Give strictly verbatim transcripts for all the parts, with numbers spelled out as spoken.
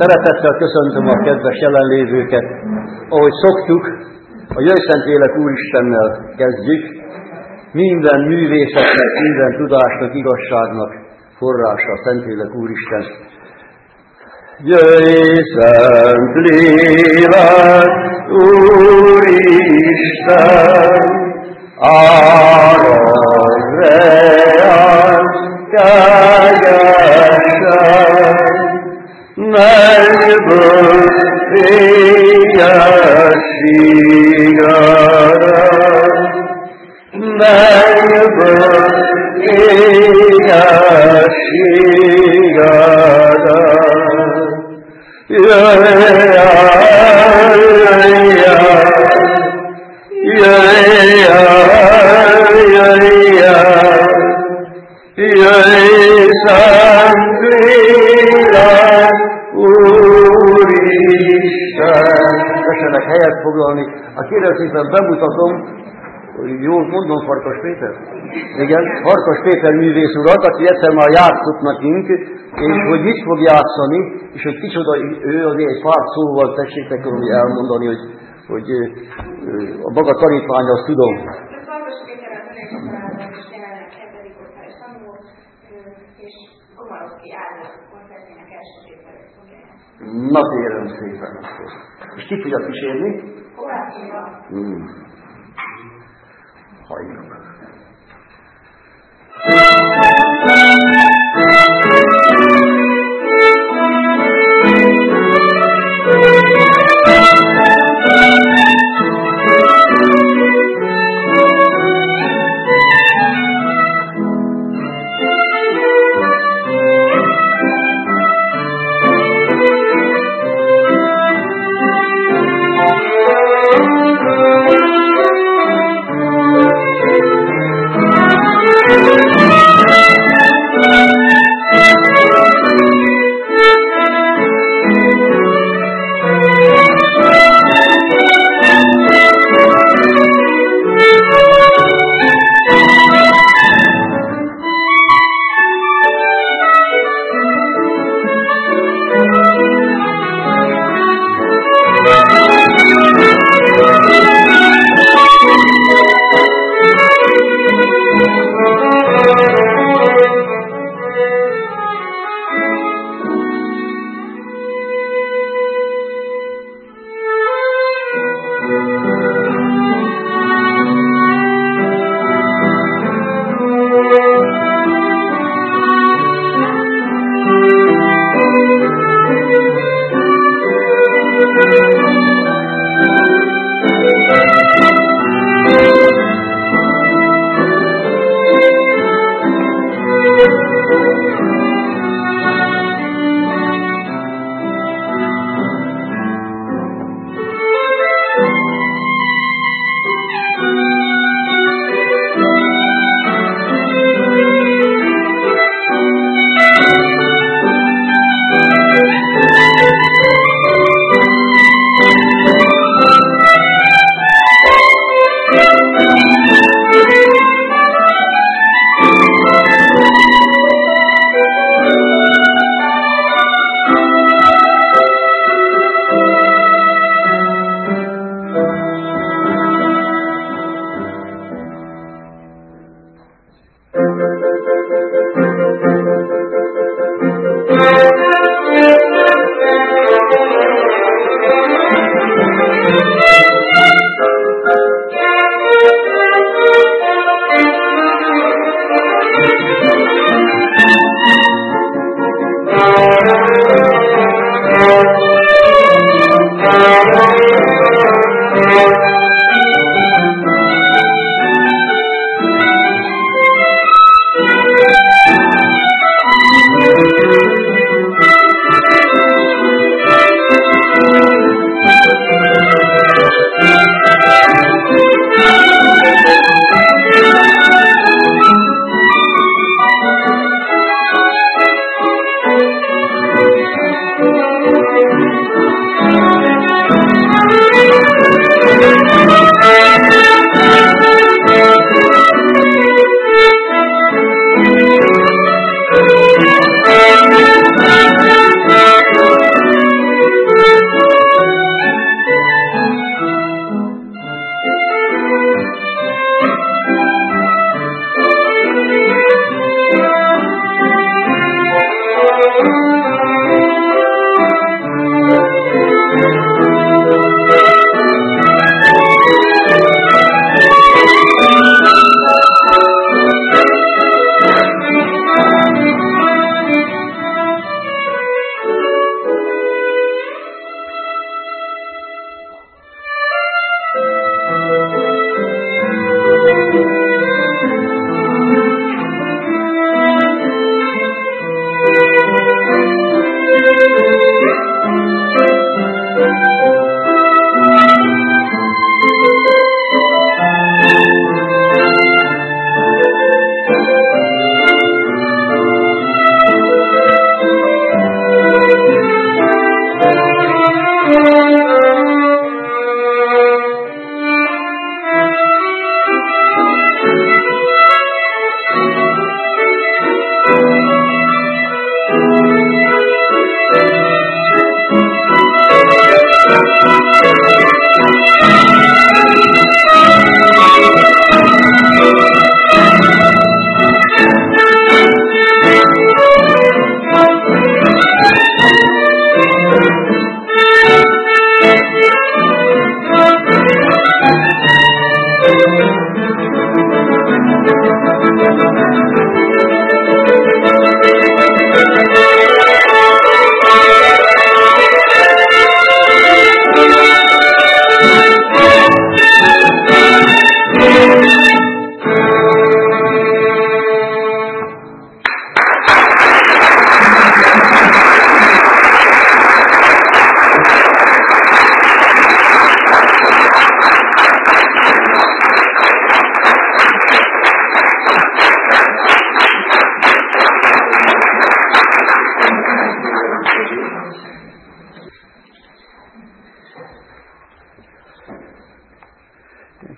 Szeretettel köszöntöm a kedves jelenlévőket. Ahogy szoktuk, a Jöjj Szentlélek Úristennel kezdjük. Minden művészetnek, minden tudásnak, igazságnak forrása a Szentlélek Úristen. Jöjj Szentlélek Úristen, áradj reánk kegyesen, mennyből éjességedre, mennyből éjességedre. Jöjj el, jöjj el, jöjj el, jöjj el, jöjj Szentlélek Úristen. Tessenek helyet foglalni. A kérem szépen bemutatom, jól mondom, Farkas Péter? Igen, Farkas Péter művész urat, aki egyszer már játszott nekünk, és hogy mit fog játszani, és hogy kicsoda ő, azért egy pár szóval tessék nekem elmondani, hogy, hogy a maga tanítványa, azt tudom. Farkas Péterrel tanítottam, és jelenleg hetedik osztályos tanuló, és Komarovszki Árnott koncertjének első tételét fogja játszani. Na, kérem szépen. És ki fogja kísérni? Kovácsival. Hmm. Halljuk. Thank you.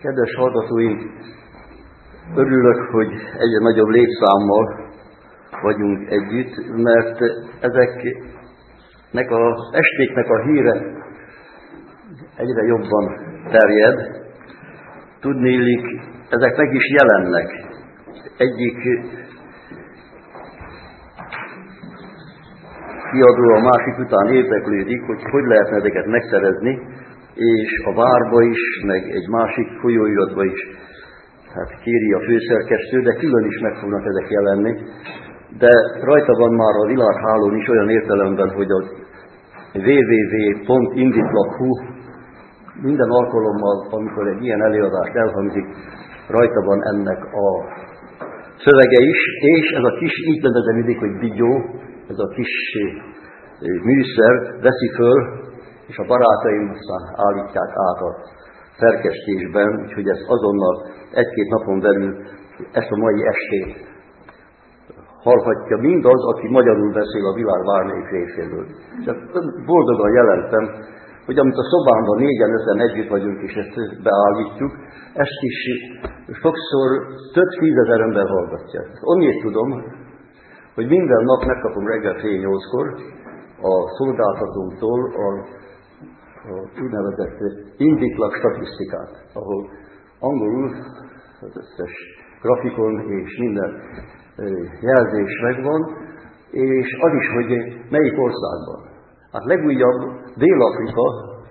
Kedves hallgatóink, örülök, hogy egyre nagyobb létszámmal vagyunk együtt, mert ezeknek az estéknek a híre egyre jobban terjed. Tudnélik, ezek meg is jelennek. Egyik kiadó a másik után érdeklődik, hogy hogy lehetne ezeket megszerezni, és a Várba is, meg egy másik folyóiratba is hát kéri a főszerkesztő, de külön is meg fognak ezek jelenni. De rajta van már a világhálón is olyan értelemben, hogy a double-u double-u double-u pont indit pont hu minden alkalommal, amikor egy ilyen előadást elhangzik, rajta van ennek a szövege is, és ez a kis, így nevezem mindig, hogy vigyó, ez a kis műszer veszi föl, és a barátaim aztán állítják át a szerkesztésben, úgyhogy ez azonnal egy-két napon belül ezt a mai estét hallhatja mindaz, aki magyarul beszél a világ bármelyik részéről. Csak boldogan jelentem, hogy amit a szobámban négyen, öten együtt vagyunk, és ezt beállítjuk, ezt is sokszor több tízezer ember hallgatja. Onnét tudom, hogy minden nap megkapom reggel fél nyolckor a szolgáltatónktól a, a úgynevezett indítlak statisztikát, ahol angolul az összes grafikon és minden jelzés megvan, és az is, hogy melyik országban. Hát legújabb Dél-Afrika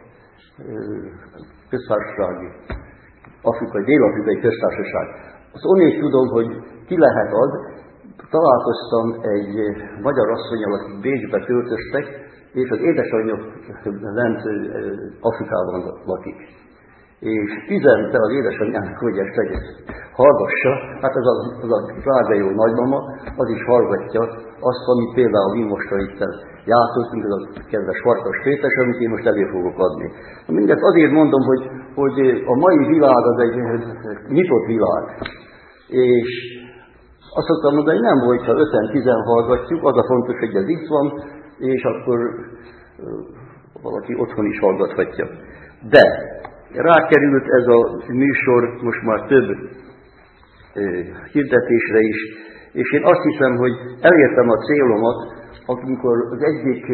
köztársasági, Afrikai, Dél-Afrikai köztársaság. Azt onnét tudom, hogy ki lehet az. Találkoztam egy magyar asszonnyal, akik Bécsbe költöztek, és az édesanyja lent Afrikában lakik. És üzente az édesanyjának, hogy ezt egész hallgassa, hát ez az, az a drága jó nagymama, az is hallgatja azt, amit például mi most itt játszottunk, ez a kedves Farkas Péter, amit én most elő fogok adni. Mindezt azért mondom, hogy, hogy a mai világ az egy nyitott világ. És azt szoktam mondani, hogy nem volt, ha öten-tizen hallgatjuk, az a fontos, hogy ez itt van, és akkor valaki otthon is hallgathatja. De rákerült ez a műsor most már több hirdetésre is, és én azt hiszem, hogy elértem a célomat, amikor az egyik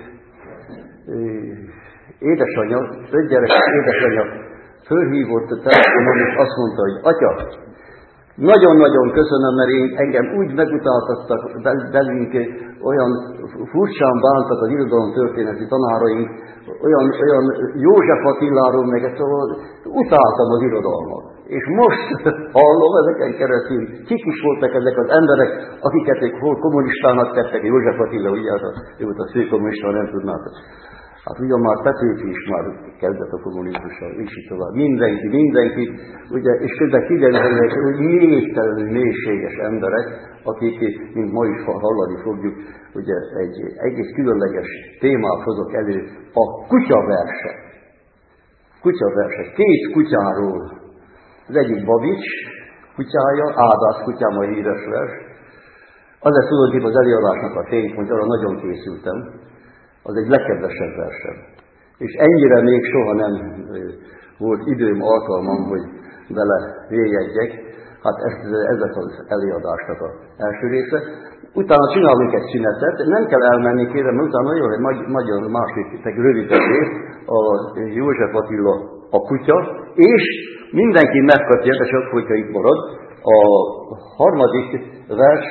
édesanyja, ötgyerekes édesanyja fölhívott a telefonon, és azt mondta, hogy atya, nagyon-nagyon köszönöm, mert én, engem úgy megutáltattak belünk, olyan furcsán bántak az irodalomtörténeti tanáraink, olyan, olyan József Attiláról, meg ezt szóval utáltam az irodalmat. És most hallom ezeken keresztül, kik is voltak ezek az emberek, akiket ők hol kommunistának tettek, József Attila, ugye az a, ő volt a fő kommunista, nem tudnátok. Hát ugyan már Petőfi is már kezdett a kommunizmussal, és így tovább. Mindenki, mindenki, ugye, és közben kiderülnek, hogy mélytelenül mélységes emberek, akik, mint ma is hallani fogjuk, ugye egy egész különleges témát hozok elő, a kutyaverse. Kutyaverse. Két kutyáról. Az egyik Babics kutyája, Ádász kutyám a híres vers. Az lesz tulajdonképpen az előadásnak a ténypont, arra nagyon készültem. Az egy legkedvesebb versem. És ennyire még soha nem volt időm, alkalmam, hogy vele véljegyek. Hát ez, ez lesz az előadásnak az első része. Utána csinálunk egy szünetet, nem kell elmenni, kérem, mert utána jön egy nagyon másik, rövid rész, a József Attila a kutya, és mindenki megkapja, de csak hogyha itt marad, a harmadik vers,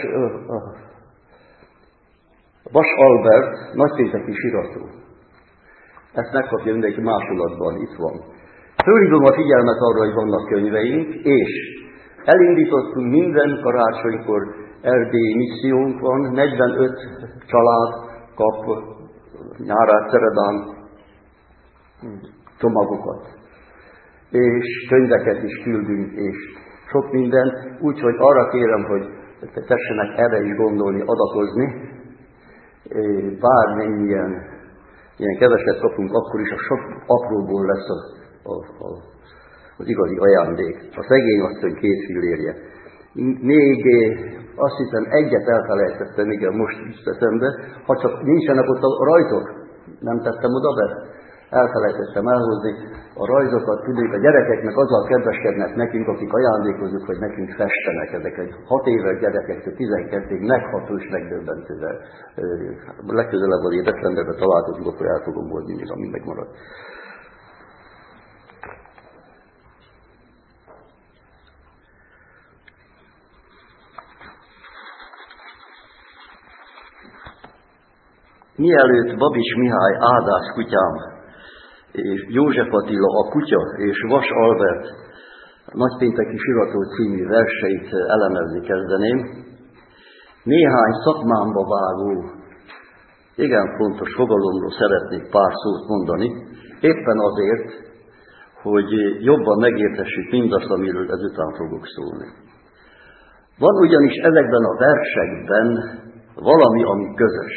Vas Albert, nagypénteki sirató. Ezt megkapja mindenki másolatban, itt van. Fölhívom a figyelmet arra, hogy vannak könyveink, és elindítottunk minden karácsonykor erdélyi missziónk van, negyvenöt család kap nyárát, szeredán csomagokat. És könyveket is küldünk, és sok minden. Úgyhogy arra kérem, hogy tessenek erre is gondolni, adakozni. Bármennyien ilyen keveset kapunk, akkor is a sok apróból lesz a, a, a, az igazi ajándék. A szegény asszony két fillérje. Még azt hiszem egyet elfelejtettem, igen, most is teszem be, ha csak nincsenek ott a rajtok, nem tettem oda be. elfelejtettem elhozni a rajzokat, tudjuk, a gyerekeknek azzal kedveskednek nekünk, akik ajándékozunk, hogy nekünk festenek ezek egy hat éves gyerekektől tizenkettőig megható és megdöbbentővel. Legközelebb az decemberben találkozunk, akkor el fogom hozni még, ami megmarad. Mielőtt Babis Mihály Ádász kutyám, és József Attila a kutya, és Vas Albert Nagypénteki Sirató című verseit elemezni kezdeném, néhány szakmámba vágó, igen fontos fogalomról szeretnék pár szót mondani, éppen azért, hogy jobban megértessük mindazt, amiről ezután fogok szólni. Van ugyanis ezekben a versekben valami, ami közös.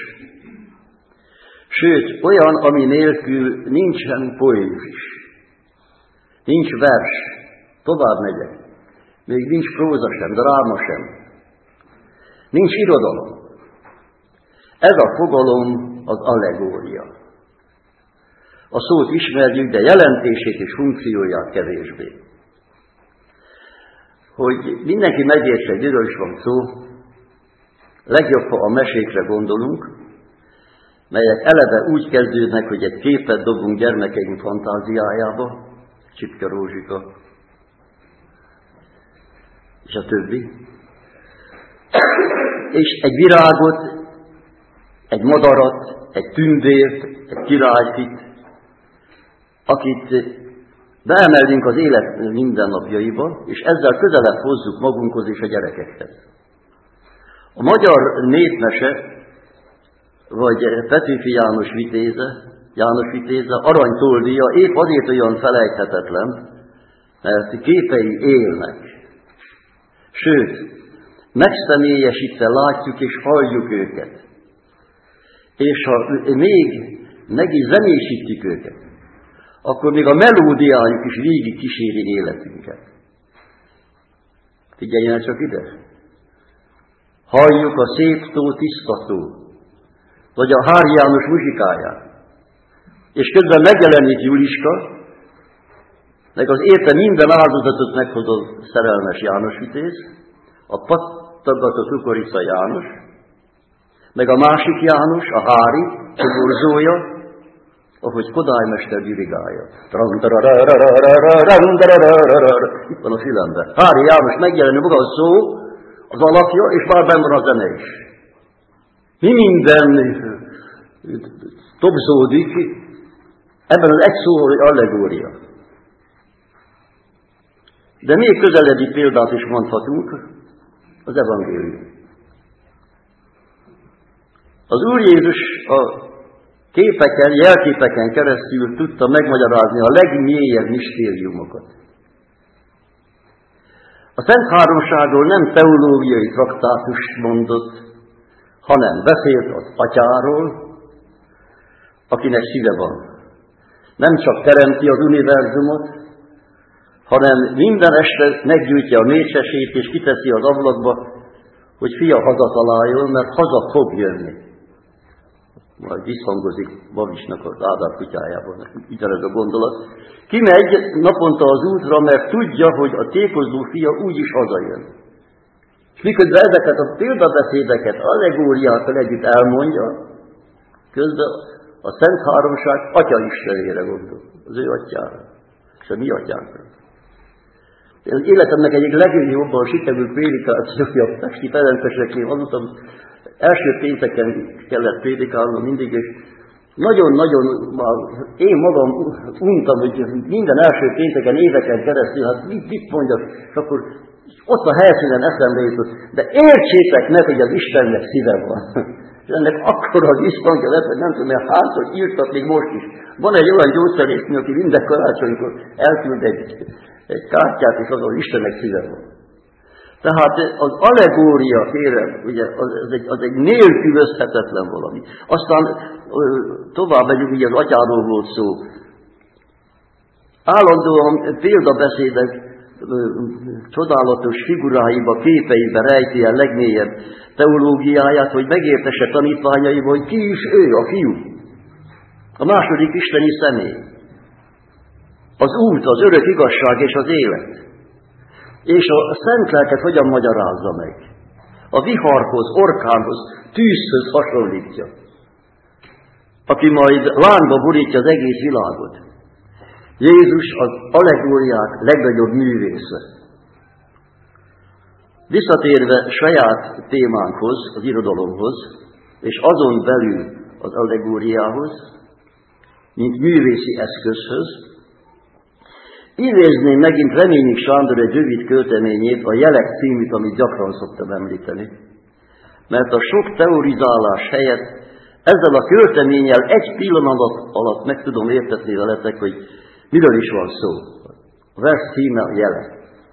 Sőt, olyan, ami nélkül nincsen poézis, nincs vers, tovább megyek, még nincs próza sem, dráma sem, nincs irodalom. Ez a fogalom az allegória. A szót ismerjük, de jelentését és funkcióját kevésbé. Hogy mindenki megértse, hogy miről is van szó, legjobb, ha a mesékre gondolunk, melyek eleve úgy kezdődnek, hogy egy képet dobunk gyermekeink fantáziájába, Csipke Rózsika, és a többi. És egy virágot, egy madarat, egy tündért, egy királyfit, akit beemelünk az élet mindennapjaiba, és ezzel közelebb hozzuk magunkhoz és a gyerekekhez. A magyar népmese, vagy Petőfi János Vitéze, János Vitéze aranytoldíja épp azért olyan felejthetetlen, mert képei élnek. Sőt, megszemélyesítve látjuk és halljuk őket. És ha még meg is zenésítjük őket, akkor még a melódiájuk is végig kíséri életünket. Figyeljenek csak ide! Halljuk a szép tó, tiszta tó, vagy a Hári János muzsikáját. És közben megjelenik Juliska, meg az érte minden áldozatot meghozó szerelmes János Vitéz, a pattaggató Kukorica János, meg a másik János, a Hári, a borzója, ahogy Kodály mester dirigálja. Itt van a fülemben. Hári János megjelenik maga a szó, az alapja, és már benn van a zene is. Mi minden tobzódik, ebben az egy szó, hogy allegória. De még közelebbi példát is mondhatunk, az evangélium. Az Úr Jézus a képeken, jelképeken keresztül tudta megmagyarázni a legmélyebb mistériumokat. A Szent Háromságról nem teológiai traktátust mondott, hanem beszélt az Atyáról, akinek szíve van. Nem csak teremti az univerzumot, hanem minden este meggyújtja a mécsesét, és kiteszi az ablakba, hogy fia hazataláljon, mert haza fog jönni. Majd visszhangozik Babisnak az Ádám kutyájában, ugyanez a gondolat. Kimegy naponta az útra, mert tudja, hogy a tékozó fia úgyis hazajön. És miközben ezeket a példabeszédeket, allegóriákkal együtt elmondja, közben a Szent Háromság Atya Istenére gondol, az ő atyára, és a mi atyánkra. Az életemnek egyik legjobban sikerült prédikációja a pesti Ferenceseknél, azután első pénteken kellett prédikálnom mindig, és nagyon-nagyon, én magam untam, hogy minden első pénteken éveken keresztül, hát mit, mit mondjak, és akkor ott a helyszínen eszembe jutott, de értsétek meg, hogy az Istennek szíve van. És ennek akkora az isztantja lett, hogy nem tudom, mert hányszor írtak még most is. Van egy olyan gyógyszerésznő, aki minden karácsonykor elküld egy, egy kártyát, és azon Istennek szíve van. Tehát az allegória, kérem, ugye, az, az, egy, az egy nélkülözhetetlen valami. Aztán tovább megyünk, ugye az atyáról volt szó. Állandóan példabeszédek csodálatos figuráiba, képeibe rejti el legmélyebb teológiáját, hogy megértesse tanítványaiba, hogy ki is ő, a fiú. A második isteni személy. az út, az örök igazság és az élet. És a szent lelket hogyan magyarázza meg? A viharhoz, orkánhoz, tűzhöz hasonlítja, aki majd lányba borítja az egész világot. Jézus az allegóriák legnagyobb művésze. Visszatérve saját témánkhoz, az irodalomhoz, és azon belül az allegóriához, mint művészi eszközhöz, idézném megint Reményik Sándor egy rövid költeményét, a Jelek címűt, amit gyakran szoktam említeni. Mert a sok teorizálás helyett ezzel a költeménnyel egy pillanat alatt meg tudom értetni veletek, hogy miről is van szó. A vers címe a Jelek.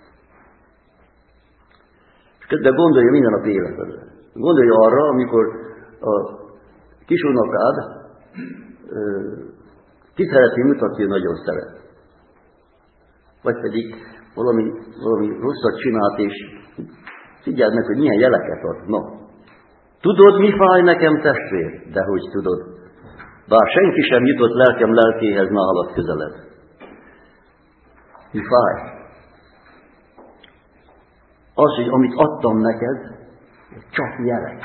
És közben gondolja minden nap életedre. Gondolja arra, amikor a kisunokád ki szereti mutatni, nagyon szeret. Vagy pedig valami, valami rosszat csinált, és figyeld meg, hogy milyen jeleket ad. No. Tudod, mi fáj nekem, testvér? Dehogy tudod. Bár senki sem jutott lelkem lelkéhez nálad közeled. Mi fáj? Az, hogy amit adtam neked, csak jelek.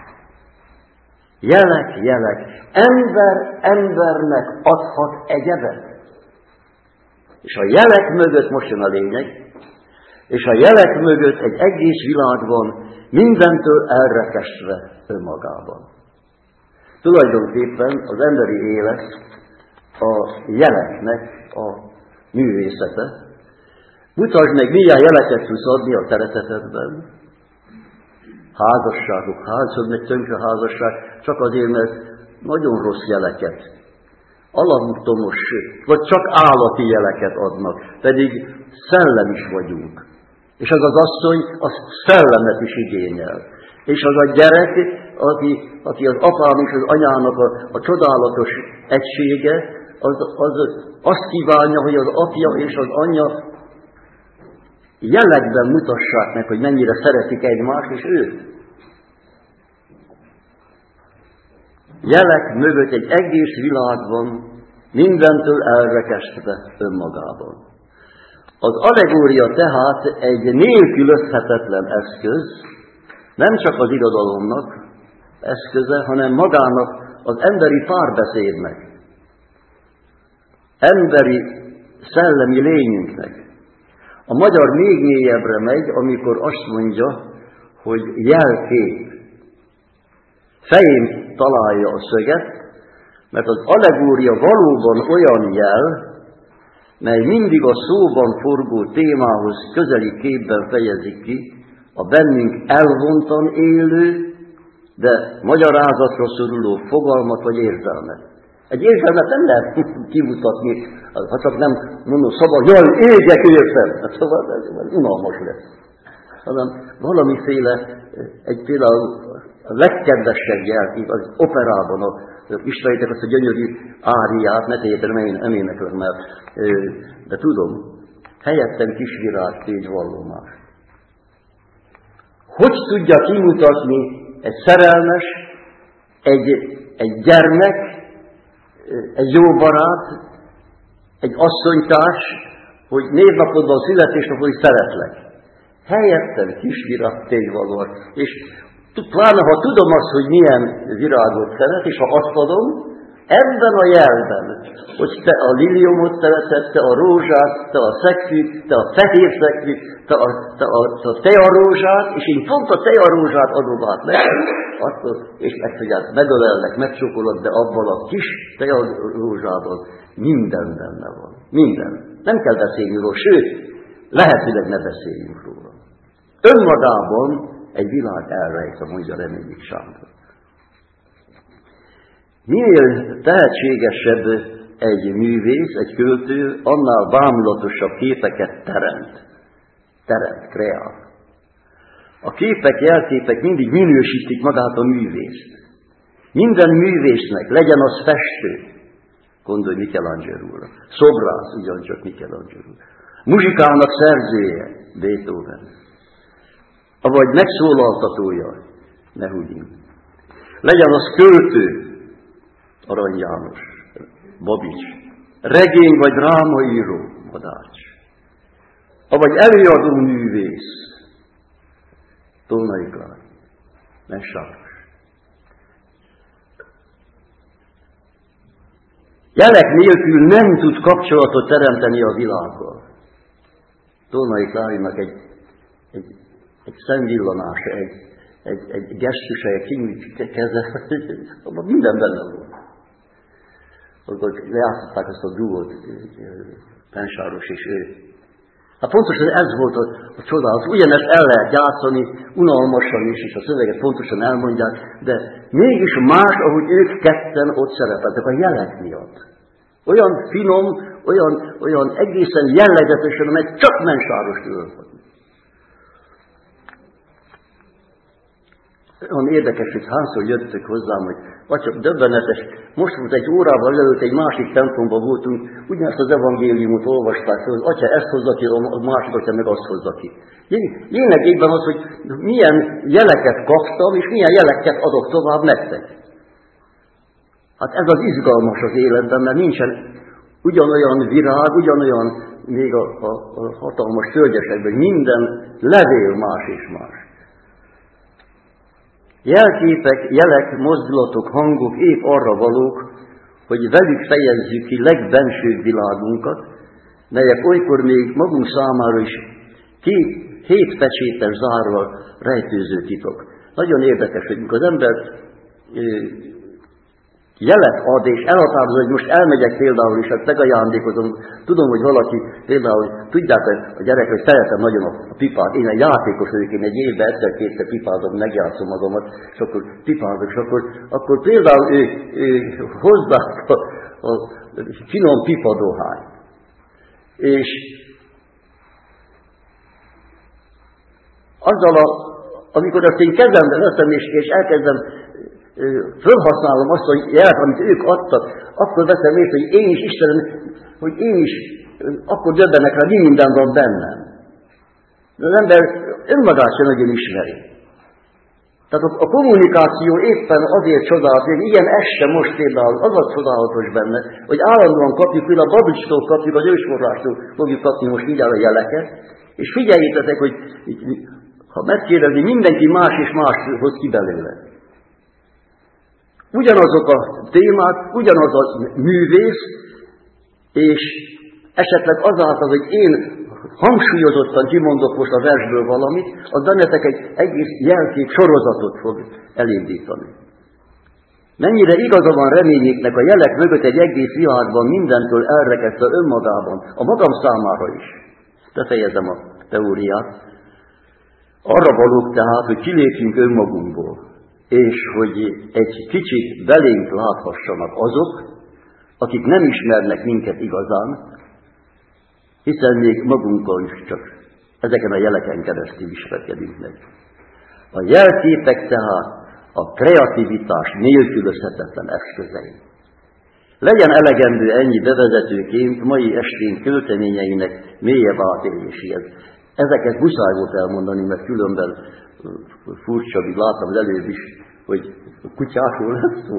Jelek, jelek. Ember embernek adhat egyebet. És a jelek mögött, most jön a lényeg, és a jelek mögött egy egész világ van, mindentől elrekesztve önmagában. Tulajdonképpen az emberi élet a jeleknek a művészete. Mutasd meg, milyen jeleket tudsz adni a szeretetedben. Házasságok, házasság, meg tönkre házasság, csak azért, mert nagyon rossz jeleket, alattomos, vagy csak állati jeleket adnak, pedig szellem is vagyunk. És az az asszony, az szellemet is igényel. És az a gyerek, aki, aki az apám és az anyának a, a csodálatos egysége, az, az azt kívánja, hogy az apja és az anyja jelekben mutassák meg, hogy mennyire szeretik egymást, és őt. Jelek mögött egy egész világ van, mindentől elrekesztve önmagában. Az allegória tehát egy nélkülözhetetlen eszköz, nem csak az irodalomnak eszköze, hanem magának az emberi párbeszédnek, emberi szellemi lényünknek. A magyar még mélyebbre megy, amikor azt mondja, hogy jelkép. Fején találja a szöget, mert az allegória valóban olyan jel, mely mindig a szóban forgó témához közeli képben fejezik ki a bennünk elvontan élő, de magyarázatra szoruló fogalmat vagy érzelmet. Egy érzelmet nem lehet kimutatni, ha csak nem mondom szabad, jaj, égyek értem, hát szóval ez unalmas lesz. Hanem valamiféle, egy például a legkedvesebb jelkép, az operában, a, ismeritek azt a gyönyörű áriát, ne tegyétek, nem éneklek, mert, de tudom, helyettem kisvirág, tégy vallomás. Hogy tudja kimutatni egy szerelmes, egy, egy gyermek, egy jó barát, egy asszonytárs, hogy névnapodban, születésnapon, hogy szeretlek. Helyettem kisvirág, tégy vallomás. És pláne, ha tudom azt, hogy milyen virágot szeret, és ha azt adom, ebben a jelben, hogy te a liliomot szereted, te a rózsát, te a szekvit, te a fehér szekvit, te a, te a, te a tearózsát, és én pont a tearózsát adom át neked, akkor, és megfigyelsz, megölellek, megcsókolod, de abban a kis tearózsában minden benne van. Minden. Nem kell beszélni róla, sőt, lehetőleg ne beszéljünk róla. Önmagában egy világ elrejt, mondja Reményik Sándor. Minél tehetségesebb egy művész, egy költő, annál bámulatosabb képeket teremt. Teremt, kreál. A képek, jelképek mindig minősítik magát a művészt. Minden művésznek, legyen az festő, gondolj Michelangelo-ra, szobrász, ugyancsak Michelangelo, muzsikának szerzője, Beethoven, vagy megszólaltatója, Nehudim. Legyen az költő, Arany János, Babics, regény vagy drámaíró, Hadács. Avagy előadó művész, Tolnai Klári, Mensáros. Jelek nélkül nem tud kapcsolatot teremteni a világgal. Tolnai Klárinak egy, egy, egy szemvillanása, egy, egy, egy gesztusa, egy kínű keze, minden benne volt. Akkor lejátszották ezt a duót, Mensáros és ő. Hát pontosan ez volt a, a csodálat. Ugyanezt el lehet játszani, unalmasan is, és a szöveget pontosan elmondják, de mégis más, ahogy ők ketten ott szerepeltek, a jelek miatt. Olyan finom, olyan, olyan egészen jellegzetesen, amely csak Mensáros tudott. Olyan érdekes, hogy hányszor jöttek hozzám, hogy atya, döbbenetes, most volt egy órával előtt egy másik templomban voltunk, ugyanezt az evangéliumot olvasták, hogy atya ezt hozza ki, a másik atya meg azt hozza ki. Lényegében az, hogy milyen jeleket kaptam, és milyen jeleket adok tovább nektek. Hát ez az izgalmas az életben, mert nincsen ugyanolyan virág, ugyanolyan még a, a, a hatalmas tölgyesekben, minden levél más és más. Jelképek, jelek, mozdulatok, hangok épp arra valók, hogy velük fejezzük ki legbensőbb világunkat, melyek olykor még magunk számára is két, hét pecsétes zárral rejtőző titok. Nagyon érdekes, hogy mikor az ember jelet ad, és elhatározza, hogy most elmegyek például, és hát megajándékozom. Tudom, hogy valaki például, tudják a gyerek, hogy szeretem nagyon a pipát. Én egy játékos vagyok, én egy évben egyszer-kétszer pipázom, megjátszom magamat, és akkor pipázok, és akkor, akkor például ő, ő hozzák a, a finom pipadohányt. És azzal, a, amikor azt én kezembe veszem, és, és elkezdem fölhasználom azt, hogy jelet, amit ők adtak, akkor veszem észre, hogy én is, Istenem, hogy én is, akkor döbbenek rá, mi minden van bennem. De az ember önmagát sem nagyon ismeri. Tehát a, a kommunikáció éppen azért csodálatos, hogy ilyen este most például az a csodálatos benne, hogy állandóan kapjuk, például a Babicstól kapjuk, az ősforrástól fogjuk kapni most mindjárt a jeleket, és figyeljétek, hogy ha megkérdezni, mindenki más és más hoz ki belőle. Ugyanazok a témák, ugyanaz a művész, és esetleg azáltal, hogy én hangsúlyozottan kimondok most a versből valamit, az bennetek egy egész jelkép sorozatot fog elindítani. Mennyire igaza van reményéknek, a jelek mögött egy egész világban mindentől elrekedve önmagában, a magam számára is. Befejezem a teóriát. Arra valók tehát, hogy kilépjünk önmagunkból, és hogy egy kicsit belénk láthassanak azok, akik nem ismernek minket igazán, hiszen még magunkon is csak ezeken a jeleken keresztül ismerkedünk meg. A jelképek tehát a kreativitás nélkülözhetetlen eszközei. Legyen elegendő ennyi bevezetőként mai esténk költeményeinek mélyebb átéléséhez. Ezeket muszáj volt elmondani, mert különben furcsa, amit láttam az előbb is, hogy a kutyákról lesz szó.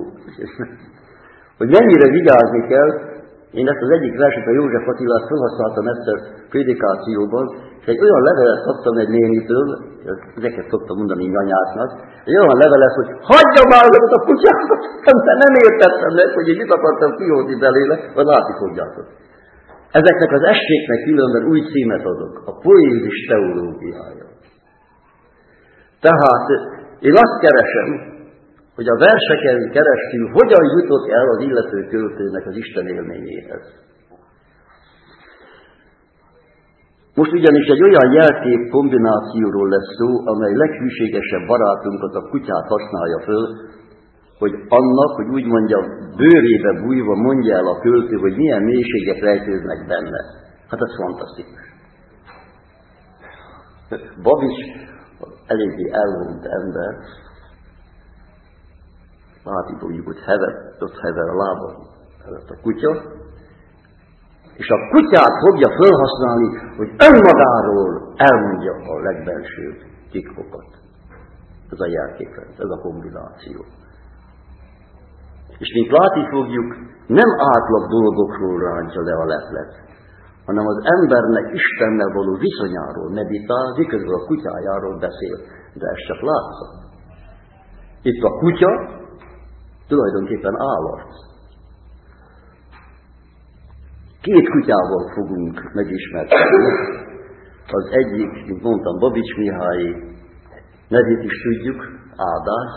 Hogy mennyire vigyázni kell, én ezt az egyik verset, a József Attilát felhasználtam egyszer prédikációban, és egy olyan levelet kaptam egy nénitől, ezeket szoktam mondani anyáknak, egy olyan levelet, hogy hagyja már azokat a kutyákat, de nem értettem meg, hogy én mit akartam kihozni belőle, vagy látni fogjátok. Ezeknek az estéknek különben új címet adok, a poézis teológiája. Tehát én azt keresem, hogy a verseken keresztül hogyan jutott el az illető költőnek az Isten élményéhez. Most ugyanis egy olyan jelkép kombinációról lesz szó, amely leghűségesebb barátunkat, a kutyát használja föl, hogy annak, hogy úgy mondja, bőrébe bújva mondja el a költő, hogy milyen mélységek rejtőznek benne. Hát ez fantasztikus. Babics eléggé elvont ember, látni fogjuk, hogy hever, ott hever a lába előtt a kutya, és a kutyát fogja felhasználni, hogy önmagáról elmondja a legbensőbb titkokat. Ez a jelképrendszer, ez a kombináció. És mint látni fogjuk, nem átlag dolgokról rántja le a leplet, hanem az embernek Istennel való viszonyáról meditál, miközben a kutyájáról beszél, de ez csak látszat. Itt a kutya tulajdonképpen állat. Két kutyával fogunk megismerkedni. Az egyik, mint mondtam, Babics Mihály, nevét is tudjuk, Ádász.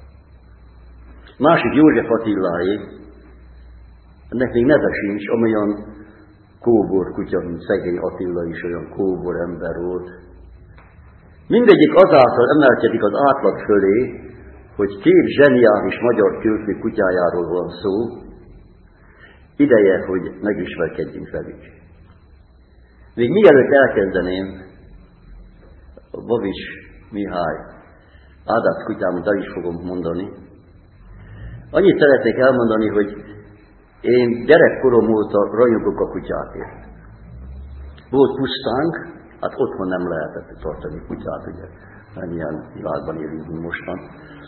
Másik József Attiláé, ennek még neve sincs, amolyan kóbor kutya, mint szegény Attila is olyan kóbor ember volt. Mindegyik azáltal emelkedik az átlag fölé, hogy két zseniális magyar költő kutyájáról van szó, ideje, hogy megismerkedjünk velük. Még mielőtt elkezdeném, a Babics Mihály Ádász kutyámat el is fogom mondani. Annyit szeretnék elmondani, hogy én gyerekkorom óta rajongok a kutyákért. Volt pusztánk, hát otthon nem lehetett tartani kutyát, ugye, nem ilyen világban élünk mostan.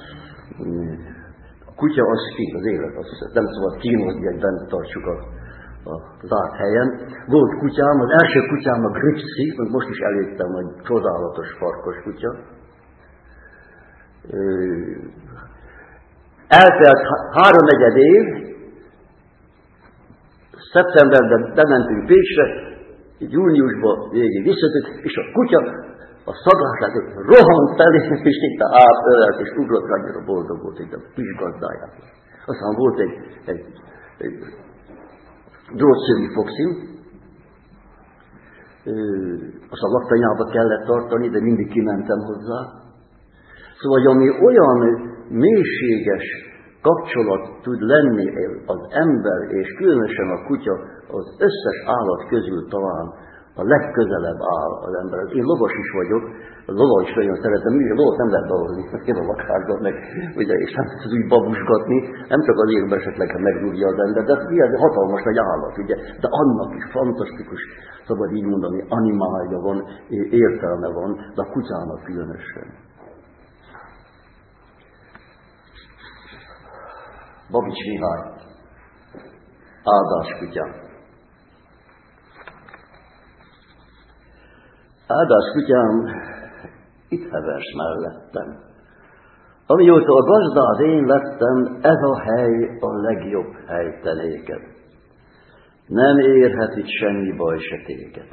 A kutya az ki, az élet, az nem szabad kínozni, hogy bent tartsuk a, a zárt helyen. Volt kutyám, az első kutyám a Gripszi, most is elértem, hogy csodálatos farkas kutya. Eltelt háromnegyed év, szeptemberben bementünk Pécsre, júniusban végig visszatett, és a kutya a szagását rohant felé, és itt átölelt, és ugrott annyira boldog volt, itt a kis gazdáját. Aztán volt egy, egy, egy drótszőmi foxim, azt a laktanyába kellett tartani, de mindig kimentem hozzá. Szóval, ami olyan mélységes kapcsolat tud lenni az ember, és különösen a kutya az összes állat közül talán a legközelebb áll az ember. Én lovas is vagyok, a lova is nagyon szeretem, ugye lovat nem lehet behozni, én a lakásban meg, ugye, és nem tudsz úgy babusgatni, nem csak az élben esetleg megdúrja az ember, de ez hatalmas nagy állat, ugye, de annak is fantasztikus, szabad így mondani, animálja van, értelme van, de a kutyának különösen. Babics Mihály, Ádász kutya. Ádász kutyám itt heversz mellettem. Amióta a gazdád én lettem, ez a hely a legjobb hely te néked. Nem érhet itt semmi baj se téged.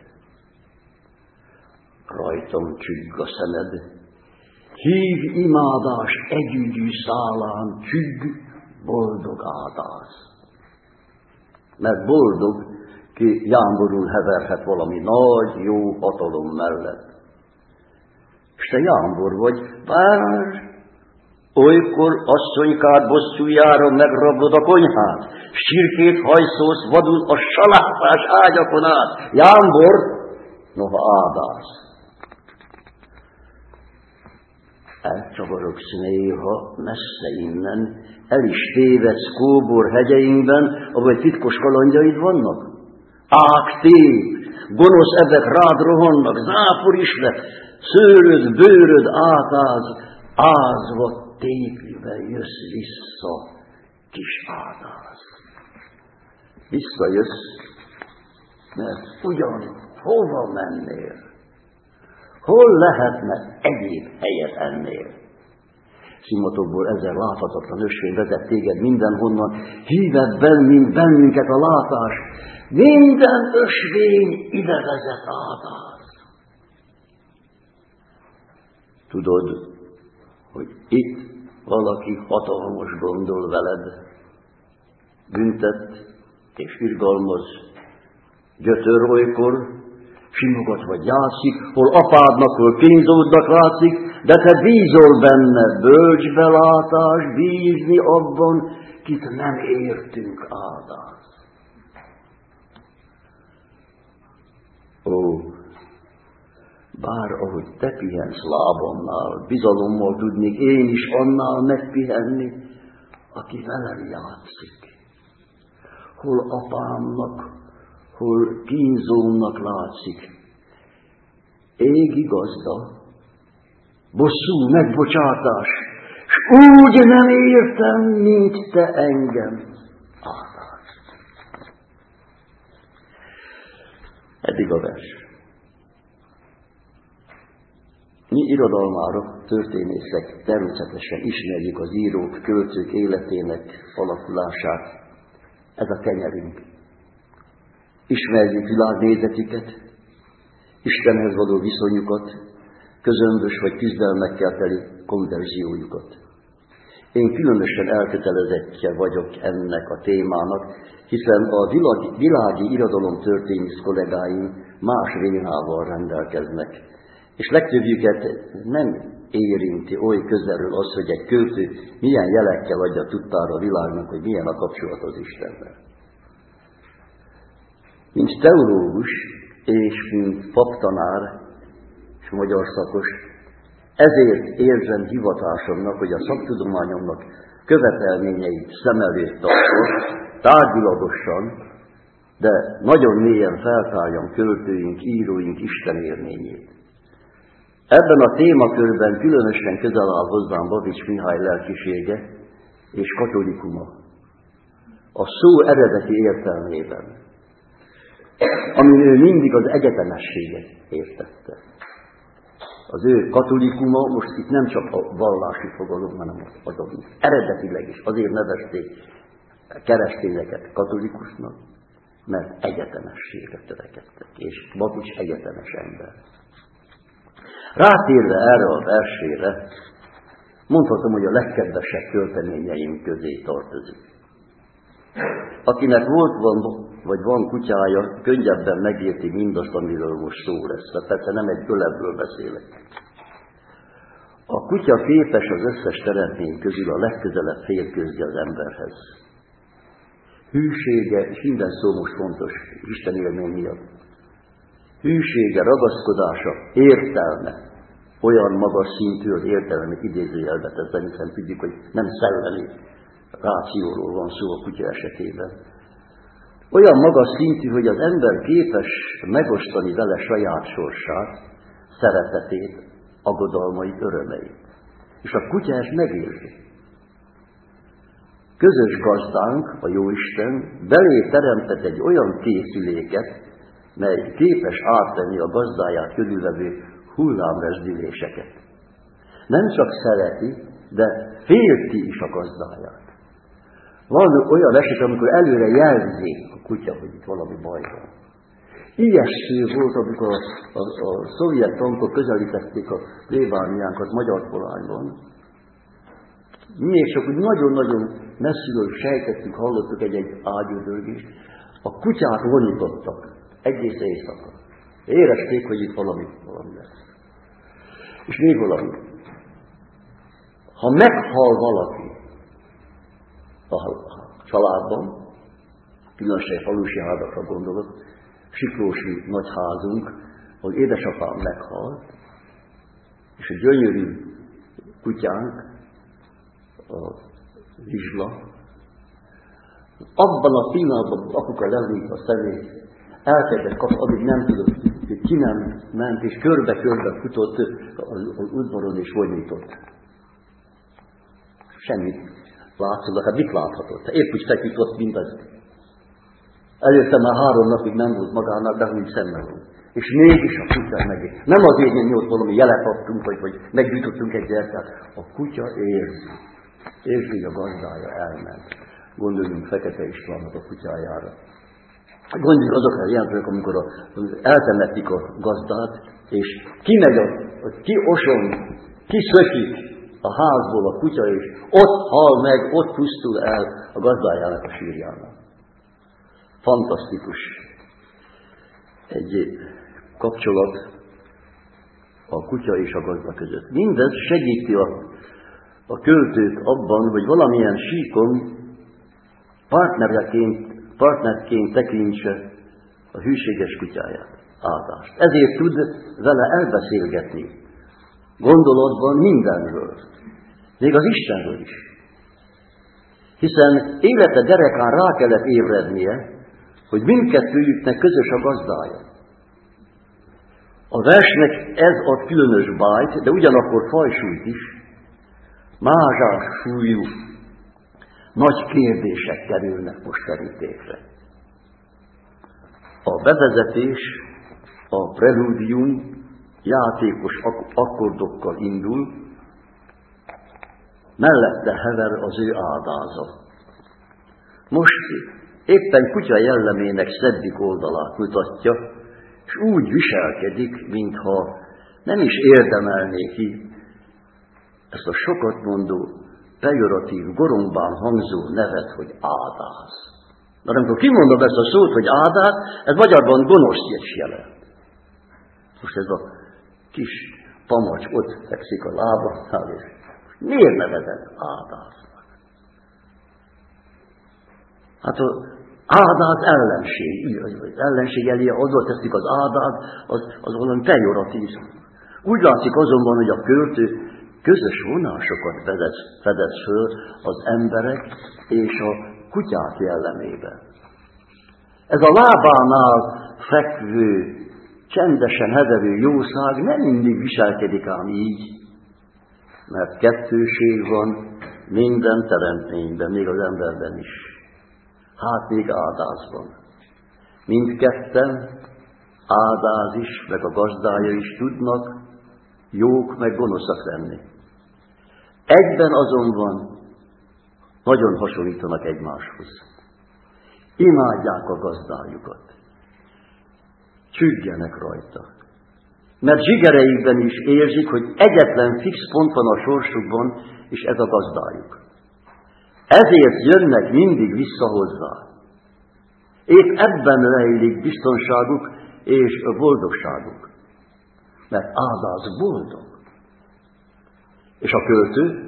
Rajtam csügg a szemed, hív imádás együgyű szálán, csügg, boldog Ádász. Mert boldog, ki jámborul heverhet valami nagy, jó hatalom mellett. És te jámbor vagy, bár olykor asszonykád bosszújára megrablod a konyhát, sírkét hajszolsz vadul a salápás ágyakon át. Jámbor, noha Ádász. Elcsavarodsz néha messze innen, el is tévedsz Kóbor hegyeinkben, ahol titkos kalandjaid vannak. Ák tép, gonosz ebek rád rohannak, zápor is le, szőröd, bőröd átáz, ázva tépjűvel jössz vissza, kis Ádász. Visszajössz, mert ugyan hova mennél? Hol lehetne egyéb helyet ennél? Szimatokból ezer láthatatlan ösvény vezet téged mindenhonnan, híved bennünket a látás, minden ösvény ide vezet Ádász. Tudod, hogy itt valaki hatalmas gondol veled, büntet és irgalmaz, gyötör olykor, simogat vagy játszik, hol apádnak, hol kínzódnak látszik, de te bízol benne, bölcs belátás, bízni abban, kit nem értünk, Ádász. Ó, bár ahogy te pihensz lábamnál, bizalommal tudnék én is annál megpihenni, aki velem játszik. Hol apámnak, hol kínzónak látszik. Égi gazda, bosszú megbocsátás, s úgy nem értem, mint te engem, Ádász. pedig a vers. Mi irodalmárok, történészek természetesen ismerjük az írók, költők életének alakulását. Ez a tenyerünk. Ismerjük világnézetüket, Istenhez való viszonyukat, közömbös vagy küzdelmekkel teli konverziójukat. Én különösen elkötelezettje vagyok ennek a témának, hiszen a világi, világi irodalom történész kollégáim más vénával rendelkeznek, és legtöbbjüket nem érinti oly közelről az, hogy egy költő milyen jelekkel adja tudtára a világnak, hogy milyen a kapcsolat az Istennel. Mint teológus és mint paptanár és magyar szakos, ezért érzem hivatásomnak, hogy a szaktudományomnak követelményeit szem előtt tartva, tárgyilagosan, de nagyon mélyen feltárjam költőink, íróink Isten élményét. Ebben a témakörben különösen közel áll hozzám Babics Mihály lelkisége és katolikuma. A szó eredeti értelmében, amin ő mindig az egyetemességet értette. Az ő katolikuma, most itt nem csak a vallási fogalom, hanem az az eredetileg is. Azért nevezték keresztényeket katolikusnak, mert egyetemességre törekedtek, és Babics egyetemes ember. Rátérve erre a versére, mondhatom, hogy a legkedvesebb költeményeim közé tartozik. Akinek volt van, vagy van kutyája, könnyebben megérti mindazt, amiről most szó lesz. Tehát persze nem egy ölebből beszélek. A kutya képes az összes teremtmény közül a legközelebb férkőzni az emberhez. Hűsége, és minden szó most fontos Isten élmény miatt. Hűsége, ragaszkodása, értelme, olyan magas szintű az értelmet idézőjelbe teszem, hiszen tudjuk, hogy nem szellemi rációról van szó a kutya esetében. Olyan magas szintű, hogy az ember képes megosztani vele saját sorsát, szeretetét, aggodalmait, örömeit. És a kutya ezt megérzi. Közös gazdánk, a Jóisten, belé teremtett egy olyan készüléket, mely képes átvenni a gazdáját körülvevő hullámrezdüléseket. Nem csak szereti, de félti is a gazdáját. Van olyan eset, amikor előre jelzi a kutya, hogy itt valami baj van. Ijesztő volt, amikor a, a, a szovjet tankok közelítették a plébániánkat Magyar-Polányban. Mi és csak úgy nagyon-nagyon messziről sejtettük, hallottuk egy-egy ágyúdörgést. A kutyák vonítottak egész éjszaka. Érezték, hogy itt valami, valami lesz. És még valami. Ha meghal valaki a családban, különösen falusi házakra gondolok, Siklósi nagyházunk, ahol édesapám meghalt, és a gyönyörű kutyánk, a Vizsla, abban a pillanatban apuka lelőtt a szemét, elkezdett kapni, addig nem tudott, hogy ki nem ment, és körbe-körbe futott az udvaron és vonyított. Semmit látszott, hát mit láthatott? Épp úgy feküdt ott mindezt. Előtte már három napig nem volt magának, de úgy szemben volt. És mégis a kutya megé. Nem azért, hogy mi ott valami jelet adtunk, vagy, vagy meggyújtottunk egy gyertyát. A kutya érzi. Érzi, hogy a gazdája elment. Gondoljunk Fekete Istvánnak a kutyájára. Gondoljunk azokra a jelentek, amikor a, eltemetik a gazdát, és kimegy, a, kioson, kiszökik a házból a kutya, és ott hal meg, ott pusztul el a gazdájának a sírjánál. Fantasztikus egy kapcsolat a kutya és a gazda között. Mindez segíti a, a költőt abban, hogy valamilyen síkon partnerként, partnerként tekintse a hűséges kutyáját, Ádást. Ezért tud vele elbeszélgetni, gondolatban mindenről, még az Istenről is. Hiszen élete derekán rá kellett ébrednie, hogy mindkettőjüknek közös a gazdája. A versnek ez ad különös bájt, de ugyanakkor fajsúlyt is. Mázsás súlyú, nagy kérdések kerülnek most terítékre. A bevezetés a preludium játékos akkordokkal indul, mellette hever az ő áldázat. Most éppen kutya jellemének szebbik oldalát mutatja, és úgy viselkedik, mintha nem is érdemelné ki ezt a sokat mondó, pejoratív, gorombán hangzó nevet, hogy ádáz. Mert amikor kimondom ezt a szót, hogy ádáz, ez magyarban gonosz is jelent. Most ez a kis pamacs ott fekszik a lábánál, és miért nevezed ádáznak? Hát az ádáz ellenség, az ellenség elé oda teszik az ádáz, az, az valami pejoratív. Úgy látszik azonban, hogy a költő közös vonásokat fedez, fedez föl az emberek és a kutyák jellemében. Ez a lábánál fekvő, csendesen heverő jószág nem mindig viselkedik ám így, mert kettőség van minden teremtményben, még az emberben is. Hát még áldásban. Mindketten, áldáz is, meg a gazdája is tudnak jók meg gonoszak lenni. Egyben azonban nagyon hasonlítanak egymáshoz. Imádják a gazdájukat. Csüggyenek rajta. Mert zsigereikben is érzik, hogy egyetlen fix pont van a sorsukban, és ez a gazdájuk. Ezért jönnek mindig vissza hozzá. Épp ebben rejlik biztonságuk és a boldogságuk. Mert áldás boldog. És a költő?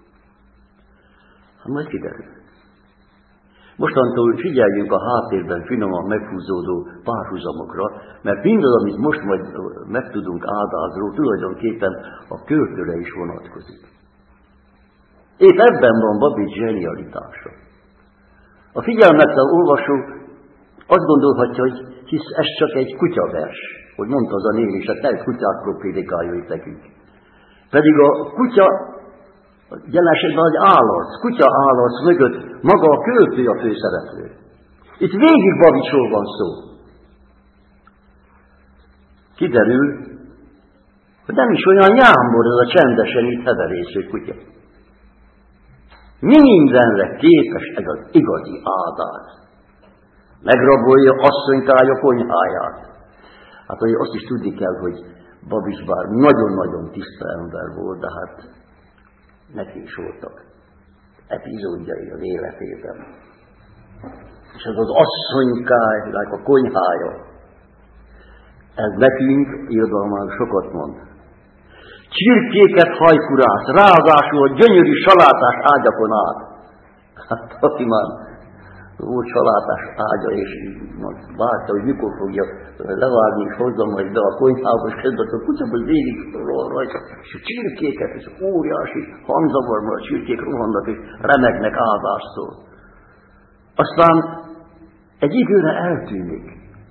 Hát majd kiderül. Mostantól figyeljünk a háttérben finoman meghúzódó párhuzamokra, mert mindaz, amit most majd megtudunk áldásról, tulajdonképpen a költőre is vonatkozik. Épp ebben van Babics zsenialitása. A figyelmetlen olvasó azt gondolhatja, hogy hisz ez csak egy kutyavers, hogy mondta az a név is, a te kutyákról prédikálja itt nekünk. Pedig a kutya, jelen esetben egy állac, kutya állac mögött maga a költő a főszereplő. Itt végig Babicsról van szó. Kiderül, hogy nem is olyan jámbor ez a csendesen itt heverésző kutya. Mi mindenre képes ez az igazi áldás. Megrabolja asszonykája konyháját. Hát azt is tudni kell, hogy Babics bár nagyon-nagyon tiszta ember volt, de hát neki is voltak epizódjai az életében. És ez az asszonykájának a konyhája, ez nekünk irodalmán sokat mond. Csirkéket hajkurász, ráadásul a gyönyörű salátás ágyakon át. Hát aki már volt salátás ágya, és várta, hogy mikor fogja levágni, és hozzam majd be a konyhába, és kezdett a kutyából végig rajta, és a csirkéket, és óriási hangzavarban a csirkék rohannak, és remegnek áldástól. Aztán egy időre eltűnik.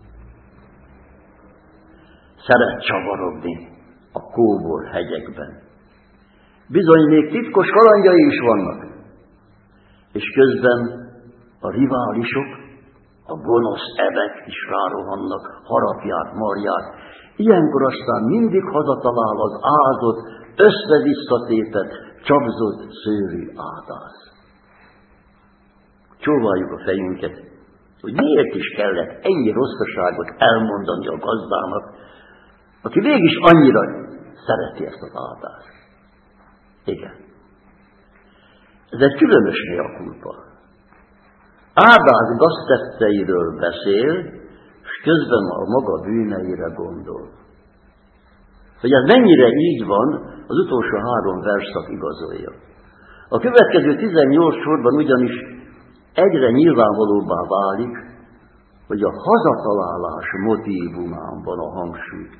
Szeret csavarogni a kóbor hegyekben. Bizony még titkos kalandjai is vannak. És közben a riválisok, a gonosz ebek is rárohannak, harapják, marják. Ilyenkor aztán mindig hazatalál az áldott, össze-visszatépett, csapzott szőrű áldás. Csóváljuk a fejünket, hogy miért is kellett ennyi rosszaságot elmondani a gazdának, aki végig annyira szereti ezt az áldást. Igen. Ez egy különös mea culpa. Áldás gaztetteiről beszél, és közben a maga bűneire gondol. Hogy ez mennyire így van, az utolsó három versszak igazolja. A következő tizennyolc sorban ugyanis egyre nyilvánvalóbbá válik, hogy a hazatalálás motívumán van a hangsúly.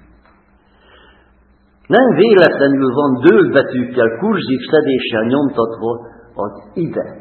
Nem véletlenül van dőlbetűkkel, kurzív szedéssel nyomtatva az ide.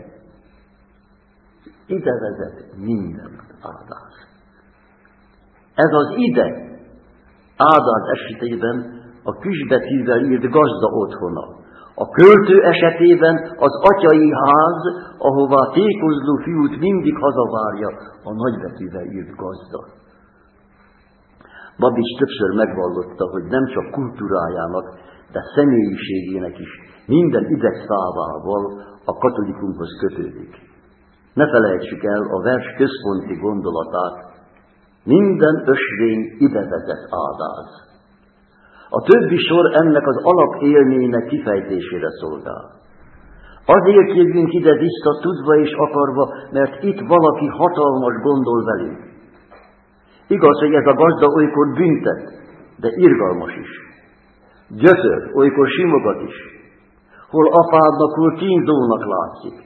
Ide vezet minden áldás. Ez az ide áldás esetében a kisbetűvel írt gazda otthona. A költő esetében az atyai ház, ahová tékozló fiút mindig hazavárja a nagybetűvel írt gazda. Babics többször megvallotta, hogy nem csak kultúrájának, de személyiségének is minden idegszávával a katolikumhoz kötődik. Ne felejtsük el a vers központi gondolatát, minden ösvény ide vezet áldás. A többi sor ennek az alapélménynek kifejtésére szolgál. Azért jövünk ide vissza tudva és akarva, mert itt valaki hatalmas gondol velünk. Igaz, hogy ez a gazda olykor büntet, de irgalmas is. Gyötör, olykor simogat is. Hol apádnak, hol kínzónak látszik.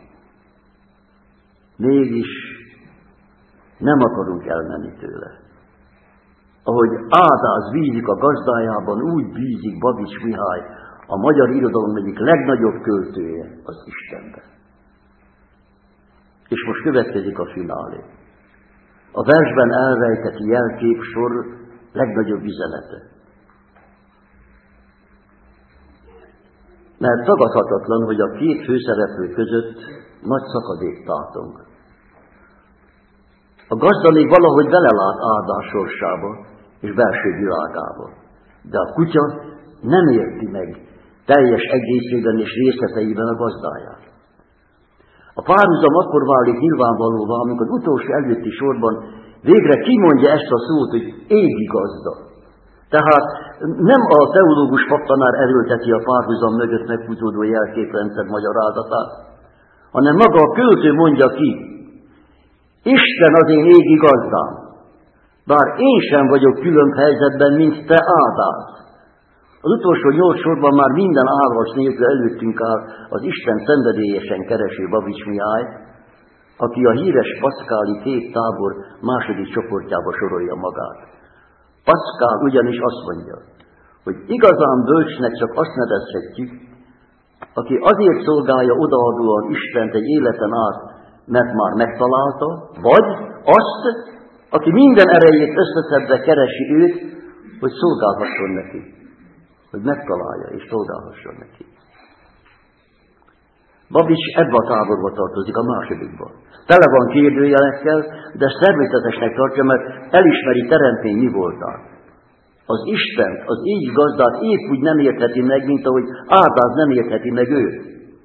Mégis nem akarunk elmenni tőle. Ahogy áldás bízik a gazdájában, úgy bízik Babics Mihály, a magyar irodalom egyik legnagyobb költője, az Istenben. És most következik a finálé. A versben elrejtett jelképsor legnagyobb üzenete. Mert tagadhatatlan, hogy a két főszereplő között nagy szakadék tátong. A gazda még valahogy belelát áldás sorsába és belső világába, de a kutya nem érti meg teljes egészében és részleteiben a gazdáját. A párhuzam akkor válik nyilvánvalóvá, amikor az utolsó előtti sorban végre kimondja ezt a szót, hogy égi gazda. Tehát nem a teológus paptanár erőlteti a párhuzam mögött megfutódó jelképrendszer magyarázatát, hanem maga a költő mondja ki, Isten az én égi gazdám, bár én sem vagyok különb helyzetben, mint te áldász. Az utolsó nyolc sorban már minden álvasz nélkül előttünk áll az Isten szenvedélyesen kereső Babics Mihály, aki a híres paszkáli két tábor második csoportjába sorolja magát. Paszkál ugyanis azt mondja, hogy igazán bölcsnek csak azt nevezhetjük, aki azért szolgálja odaadóan Istent egy életen át, mert már megtalálta, vagy azt, aki minden erejét összeszedve keresi őt, hogy szolgálhasson neki. Hogy megtalálja és szolgálhasson neki. Babics ebbe a táborba tartozik, a másodikba. Tele van kérdőjelekkel, de ezt természetesnek tartja, mert elismeri teremtmény mi voltát. Az Isten, az így gazdát épp úgy nem értheti meg, mint ahogy áldás nem értheti meg őt.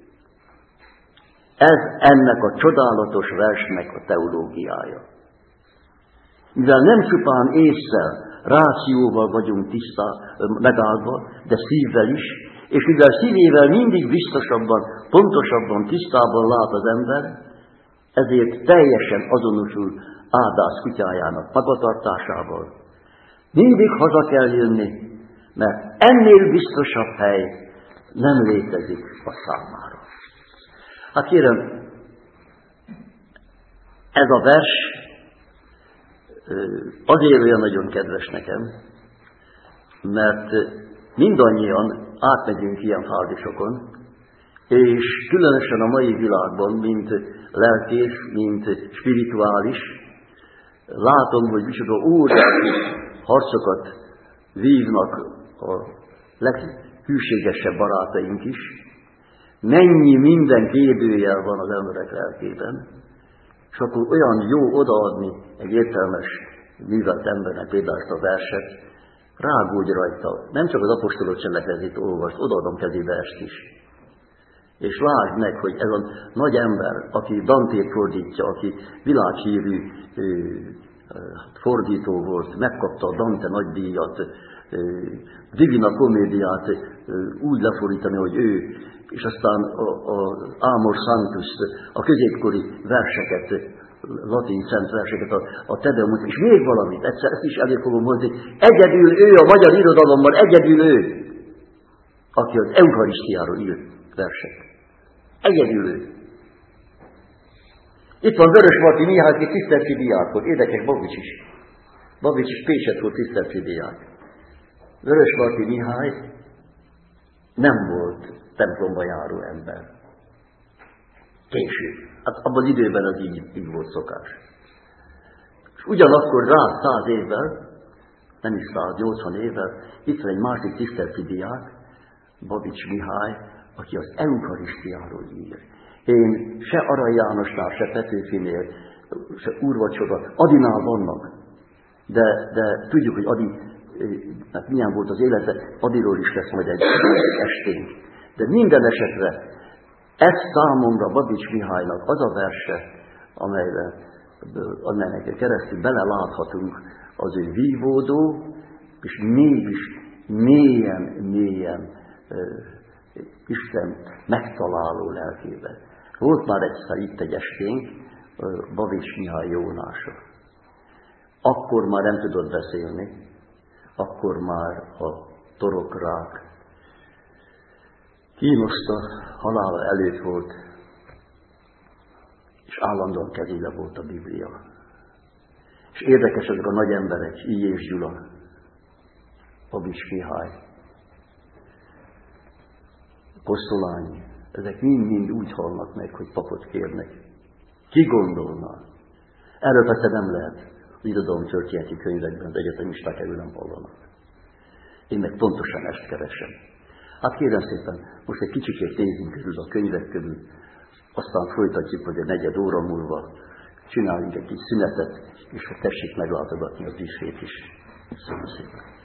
Ez ennek a csodálatos versnek a teológiája. Mivel nem csupán ésszel, rációval vagyunk tisztá, megáldva, de szívvel is, és mivel szívével mindig biztosabban, pontosabban, tisztában lát az ember, ezért teljesen azonosul áldás kutyájának magatartásával. Mindig haza kell jönni, mert ennél biztosabb hely nem létezik a számára. Hát kérem, ez a vers azért olyan nagyon kedves nekem, mert mindannyian átmegyünk ilyen fázisokon, és különösen a mai világban, mint lelkész, mint spirituális, látom, hogy micsoda óriási harcokat vívnak a leghűségesebb barátaink is. Mennyi minden kérdőjel van az emberek lelkében, és akkor olyan jó odaadni egy értelmes, művelt embernek például ezt a verset, rágódj rajta. Nem csak az apostolok cselekedetét olvasd, odaadom kezébe ezt is. És lásd meg, hogy ez a nagy ember, aki Dantét fordítja, aki világhírű fordító volt, megkapta a Dante nagydíjat, Divina Comédiát úgy lefordítani, hogy ő, és aztán az Amor Sanctus, a középkori verseket, latin szent verseket, a, a Tedeumot, és még valamit, egyszer ezt is elég fogom mondani, egyedül ő, a magyar irodalomban egyedül ő, aki az Eucharisztiáról írt verset. Egyedül ő. Itt van Vörösmarty Mihály, aki ciszterci diák volt, érdekes Babics is. Babics is Pécset volt ciszterci diák. Vörösmarty Mihály nem volt templomba járó ember. Később. Hát abban az időben az így, így volt szokás. És ugyanakkor rá száz évvel, nem is száz, nyolcvan évvel, itt van egy másik ciszterci diák, Babics Mihály, aki az Eucharisztiáról ír. Én se Arany Jánosnál, se Petőfinél, se Úrvacsora, Adinál vannak. De, de tudjuk, hogy Adi hát milyen volt az élete, Adiról is lesz majd egy esténk. De minden esetre ez számomra Babics Mihálynak az a verse, amelyben, amelynek keresztül beleláthatunk az ő vívódó, és mégis mélyen, mélyen uh, Isten megtaláló lelkébe. Volt már egyszer itt egy esténk, uh, Babics Mihály Jónása. Akkor már nem tudott beszélni, akkor már a torokrák kínoszta, halála előtt volt, és állandóan kezébe volt a Biblia. És érdekes ezek a nagy emberek, Illyés Gyula, Babics Mihály, Kosztolányi, ezek mind-mind úgy halnak meg, hogy papot kérnek. Ki gondolná? Erről persze nem lehet az irodalom történeti könyvekben, az egyetemisták erről nem hallanak. Én meg pontosan ezt keresem. Hát kérem szépen, most egy kicsikét nézzünk körül a könyvek körül, aztán folytatjuk, hogy egy negyed óra múlva csináljunk egy kis szünetet, és tessék meglátogatni a díszét is. Köszönöm szépen.